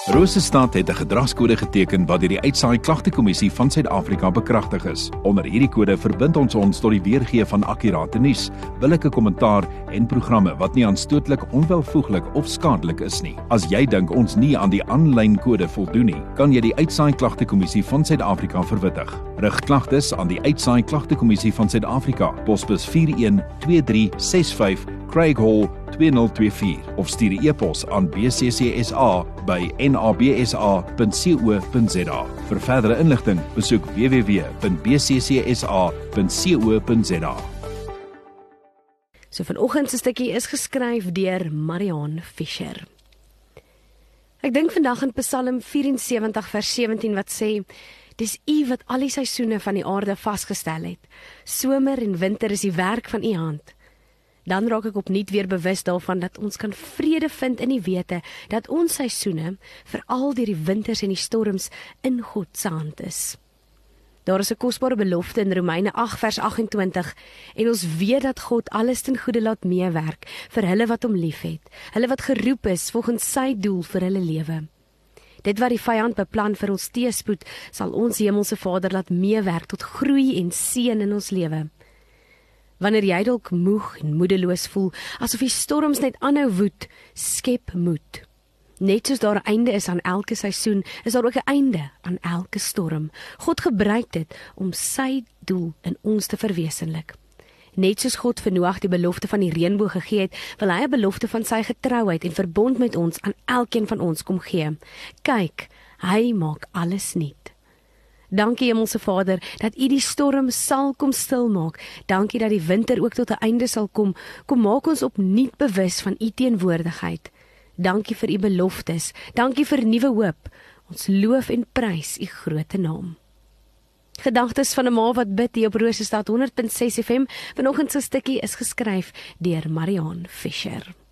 Rosestad het 'n gedragskode geteken wat deur die Uitsaai Klagtekommissie van Suid-Afrika bekragtig is. Onder hierdie kode verbind ons tot die weergee van akkurate nuus, billike kommentaar en programme wat nie aanstootlik, onwelvoeglik of skadelik is nie. As jy dink ons nie aan die aanlyn kode voldoen nie, kan jy die Uitsaai Klagtekommissie van Suid-Afrika verwittig. Rig klagtes aan die Uitsaai Klagtekommissie van Suid-Afrika, posbus 412365 Craig Hall 2024 of stuur 'n e-pos aan bccsa@nabsa.co.za. Vir verdere inligting, besoek www.bccsa.co.za. So vanoggend se stukkie is geskryf deur Marianne Fischer. Ek dink vandag aan Psalm 74 vers 17 wat sê: Dis U wat al die seisoene van die aarde vasgestel het. Somer en winter is die werk van U hand. Dan raak ek opnuut weer bewus daarvan dat ons kan vrede vind in die wete dat ons seisoene, veral deur die winters en die storms, in God se hand is. Daar is 'n kosbare belofte in Romeine 8 vers 28 en ons weet dat God alles ten goeie laat meewerk vir hulle wat hom liefhet, hulle wat geroep is volgens sy doel vir hulle lewe. Dit wat die vyand beplan vir ons teëspoed, sal ons Hemelse Vader laat meewerk tot groei en seën in ons lewe. Wanneer jy dalk moeg en moedeloos voel, asof die storms net aanhou woed, skep moed. Net soos daar 'n einde is aan elke seisoen, is daar ook 'n einde aan elke storm. God gebruik dit om sy doel in ons te verwesenlik. Net soos God vir Noag die belofte van die reënboog gegee het, wil hy 'n belofte van sy getrouheid en verbond met ons aan elkeen van ons kom gee. Kyk, hy maak alles nuut. Dankie Hemelse Vader, dat U die storm sal kom stilmaak. Dankie dat die winter ook tot 'n einde sal kom. Kom maak ons opnuut bewus van U teenwoordigheid. Dankie vir U beloftes. Dankie vir nuwe hoop. Ons loof en prys U groote naam. Gedagtes van 'n ma wat bid hier op Rosestad 100.6 FM. Vanoggend se stukkie is geskryf deur Marianne Fischer.